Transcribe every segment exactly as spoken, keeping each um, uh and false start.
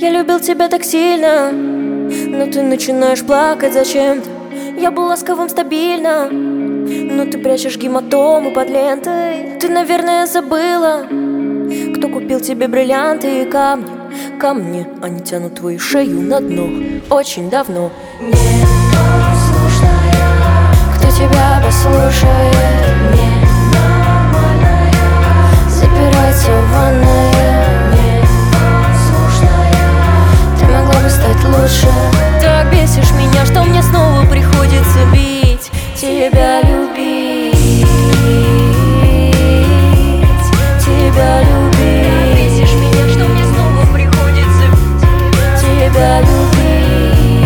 Я любил тебя так сильно, но ты начинаешь плакать зачем-то. Я был ласковым стабильно, но ты прячешь гематому под лентой. Ты, наверное, забыла, кто купил тебе бриллианты и камни. Камни, они тянут твою шею на дно очень давно. Непослушная, кто тебя послушает? Ненормальная, запирается в ванной. Непослушная, ты могла бы стать лучше. Так бесишь меня, что мне снова приходится бить тебя, любить, тебя любить. Бесишь меня, что мне снова приходится тебя любить,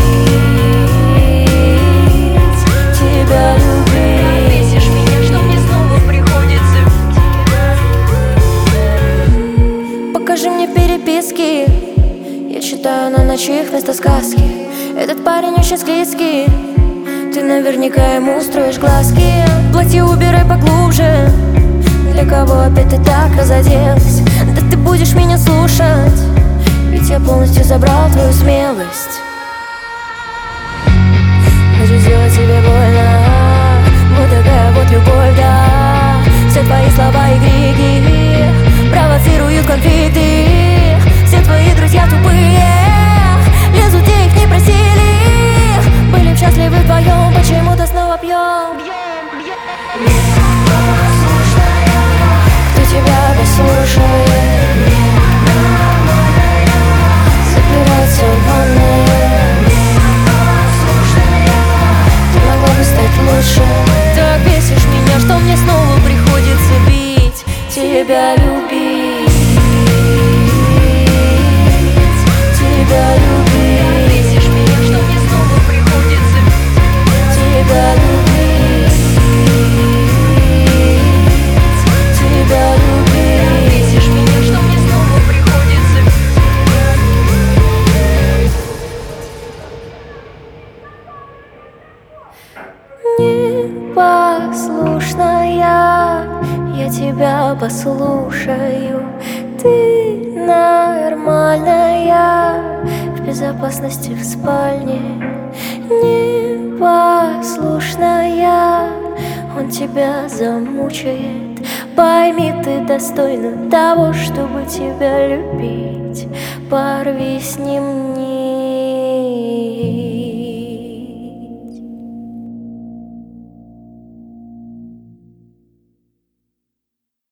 тебя любить. Бесишь меня, что мне снова приходится. Покажи мне переписки, я читаю на ночных вместо сказки. Этот парень очень склизкий, ты наверняка ему устроишь глазки. Платье убирай поглубже, для кого опять ты так разоделась? Да ты будешь меня слушать, ведь я полностью забрал твою смелость. Хочу сделать тебе больно, вот такая вот любовь, да. Все твои слова и крики провоцируют конфликты. Все твои друзья тупые, лезут, где их не просили. Были б счастливы вдвоем, почему-то снова пьем. Непослушная, кто тебя послушает? Ненормальная, запирается в ванной. Непослушная, ты могла бы стать лучше. Так бесишь меня, что мне снова приходится бить тебя, любить, тебя любить. Бесишь меня, что мне снова приходится тебя любить, тебя любить. Бесишь меня, что мне снова приходится. Непослушная, я тебя послушаю. Ты нормальная, в безопасности в спальне. Непослушная, он тебя замучает. Пойми, ты достойна того, чтобы тебя любить. Порви с ним вниз.